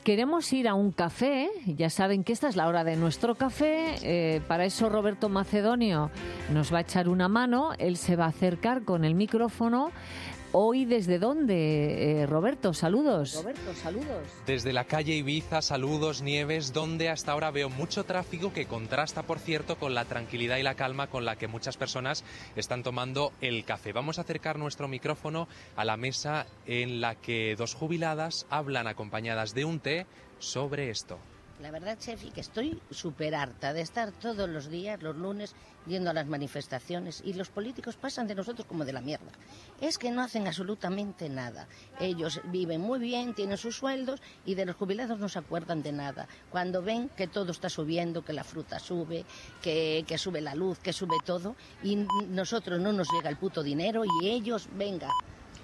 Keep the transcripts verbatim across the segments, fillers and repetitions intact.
Queremos ir a un café, ya saben que esta es la hora de nuestro café, eh, para eso Roberto Macedonio nos va a echar una mano, él se va a acercar con el micrófono. Hoy, ¿desde dónde, eh, Roberto? Saludos. Roberto, saludos. Desde la calle Ibiza, saludos, Nieves, donde hasta ahora veo mucho tráfico que contrasta, por cierto, con la tranquilidad y la calma con la que muchas personas están tomando el café. Vamos a acercar nuestro micrófono a la mesa en la que dos jubiladas hablan acompañadas de un té sobre esto. La verdad, Chefi, que estoy súper harta de estar todos los días, los lunes, yendo a las manifestaciones y los políticos pasan de nosotros como de la mierda. Es que no hacen absolutamente nada. Ellos viven muy bien, tienen sus sueldos y de los jubilados no se acuerdan de nada. Cuando ven que todo está subiendo, que la fruta sube, que, que sube la luz, que sube todo y nosotros no nos llega el puto dinero y ellos, venga.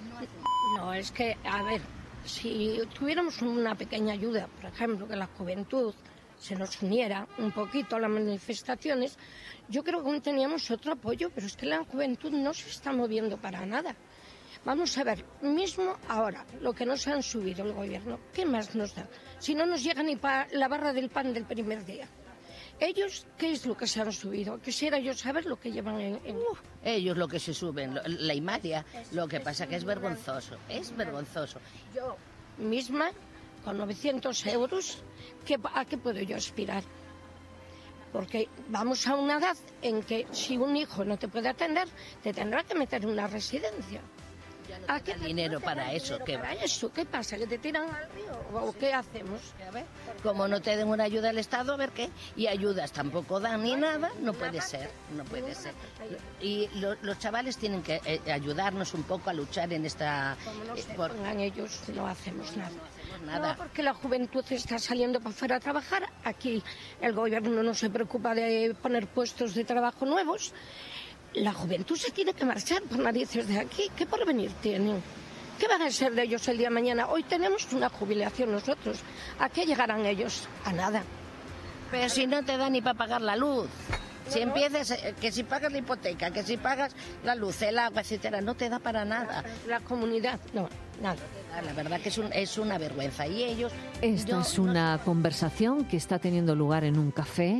No, es que, a ver... Si tuviéramos una pequeña ayuda, por ejemplo, que la juventud se nos uniera un poquito a las manifestaciones, yo creo que aún teníamos otro apoyo, pero es que la juventud no se está moviendo para nada. Vamos a ver, mismo ahora, lo que nos han subido el gobierno, ¿qué más nos da? Si no nos llega ni para la barra del pan del primer día. Ellos, ¿qué es lo que se han subido? Quisiera yo saber lo que llevan en... en... Uh, ellos lo que se suben, lo, la imagen, lo que pasa que es vergonzoso, es vergonzoso. Yo misma, con novecientos euros, ¿qué, ¿a qué puedo yo aspirar? Porque vamos a una edad en que si un hijo no te puede atender, te tendrá que meter en una residencia. ¿A qué dinero para eso? ¿Qué para eso? ¿Qué pasa? ¿Que te tiran al río? ¿O qué hacemos? A ver, como no te den una ayuda del Estado, a ver qué. Y ayudas tampoco dan ni nada, no puede ser, no puede ser. Y lo, los chavales tienen que eh, ayudarnos un poco a luchar en esta... Como no se eh, por... pongan ellos, no hacemos nada. Nada. No, porque la juventud está saliendo para afuera a trabajar. Aquí el gobierno no se preocupa de poner puestos de trabajo nuevos. La juventud se tiene que marchar por narices de aquí. ¿Qué porvenir tienen? ¿Qué van a ser de ellos el día de mañana? Hoy tenemos una jubilación nosotros. ¿A qué llegarán ellos? A nada. Pero si no te da ni para pagar la luz. Si empiezas, que si pagas la hipoteca, que si pagas la luz, el agua, etcétera, no te da para nada. La comunidad, no, nada. La verdad que es, un, es una vergüenza. Y ellos... Esta yo, es una no sé. conversación que está teniendo lugar en un café.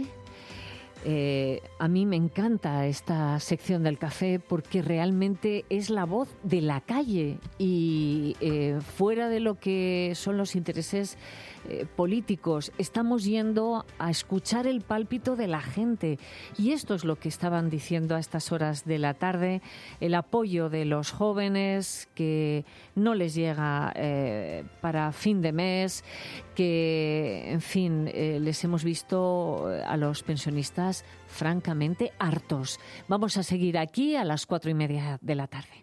Eh, a mí me encanta esta sección del café porque realmente es la voz de la calle y eh, fuera de lo que son los intereses eh, políticos, estamos yendo a escuchar el pálpito de la gente y esto es lo que estaban diciendo a estas horas de la tarde, el apoyo de los jóvenes que no les llega eh, para fin de mes, que en fin eh, les hemos visto a los pensionistas francamente hartos. Vamos a seguir aquí a las cuatro y media de la tarde.